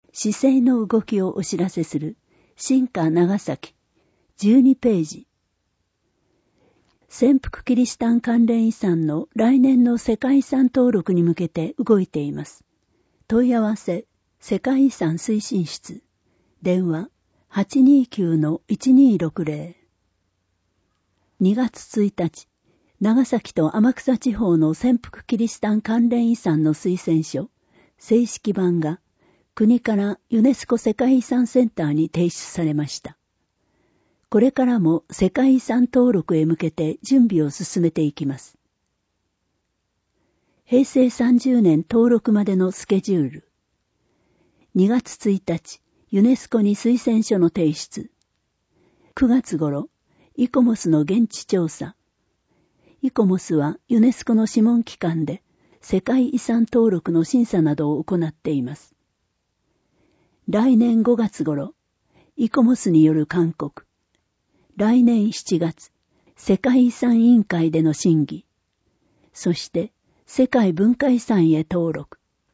市政の動きをお知らせする新華長崎12ページ。潜伏キリシタン関連遺産の来年の世界遺産登録に向けて動いています。問い合わせ世界遺産推進室電話 829-1260。 2月1日、長崎と天草地方の潜伏キリシタン関連遺産の推薦書正式版が国からユネスコ世界遺産センターに提出されました。これからも世界遺産登録へ向けて準備を進めていきます。平成30年登録までのスケジュール。2月1日、ユネスコに推薦書の提出。9月頃、イコモスの現地調査。イコモスはユネスコの諮問機関で世界遺産登録の審査などを行っています。来年5月頃、イコモスによる勧告。来年7月、世界遺産委員会での審議。そして世界文化遺産へ登録。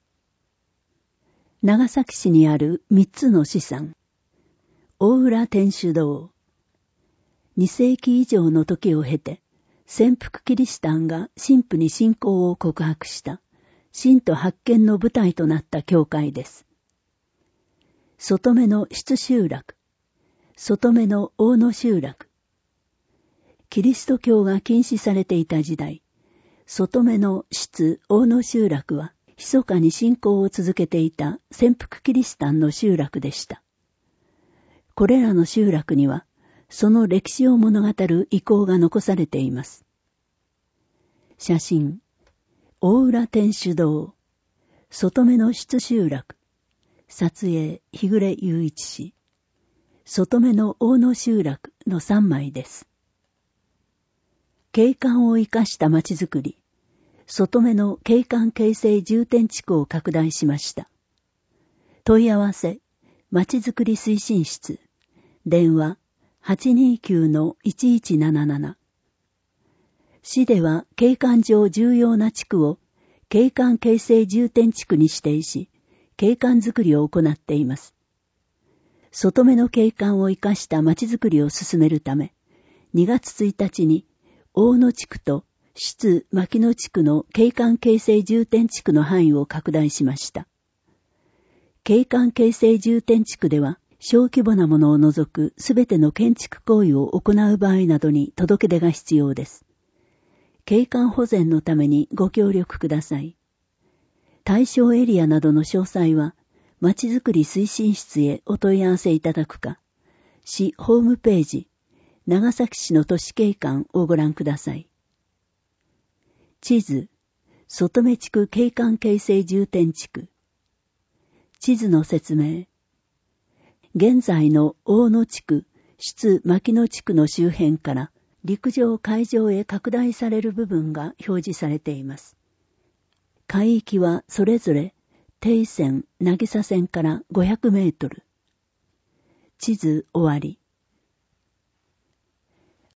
長崎市にある3つの資産。大浦天主堂。2世紀以上の時を経て、潜伏キリシタンが神父に信仰を告白した信徒発見の舞台となった教会です。外目の出集落、外目の大野集落。キリスト教が禁止されていた時代、外目の出大野集落は密かに信仰を続けていた潜伏キリシタンの集落でした。これらの集落には、その歴史を物語る遺構が残されています。写真、大浦天主堂、外目の出集落、撮影、日暮雄一氏、外目の大野集落の3枚です。景観を生かした町づくり、外目の景観形成重点地区を拡大しました。問い合わせ、町づくり推進室、電話、829-1177。市では景観上重要な地区を景観形成重点地区に指定し、景観づくりを行っています。外目の景観を生かした町づくりを進めるため、2月1日に大野地区と出牧野地区の景観形成重点地区の範囲を拡大しました。景観形成重点地区では、小規模なものを除くすべての建築行為を行う場合などに届け出が必要です。景観保全のためにご協力ください。対象エリアなどの詳細は、まちづくり推進室へお問い合わせいただくか、市ホームページ、長崎市の都市景観をご覧ください。地図、外目地区景観形成重点地区。地図の説明。現在の大野地区、出牧野地区の周辺から陸上海上へ拡大される部分が表示されています。海域はそれぞれ定線、渚線から500メートル。地図終わり。